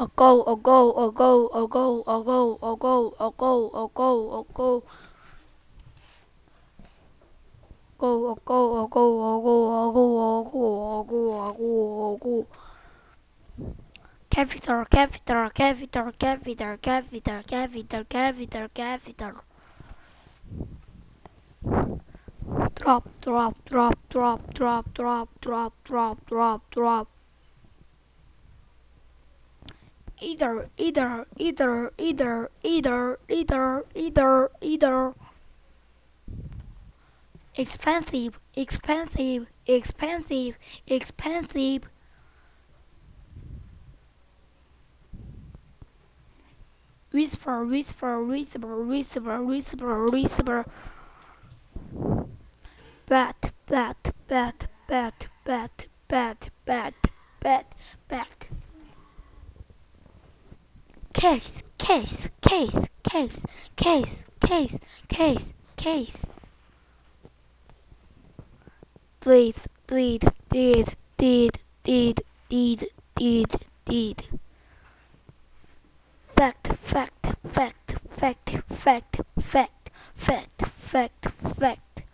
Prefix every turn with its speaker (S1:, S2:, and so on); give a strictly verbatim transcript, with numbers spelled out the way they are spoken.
S1: A go, a go, a go, a go, a go, a go, a go, a go, a go, go, a go, a go, a go, a go, a go, a go, a go, a go. Capital, capital, capital, capital, capital, capital, capital, capital. Drop, drop, drop, drop, drop, drop, drop, drop, drop, drop. Either, either, either, either, either, either, either, either. Expensive, expensive, expensive, expensive. Whisper, whisper, whisper, whisper, whisper, whisper. Bat, bat, bat, bat, bat, bat, bat, bat, bat. Case, case, case, case, case, case, case, case. Please, please, did, did, did, did, did, did. Fact, fact, fact, fact, fact, fact, fact, fact,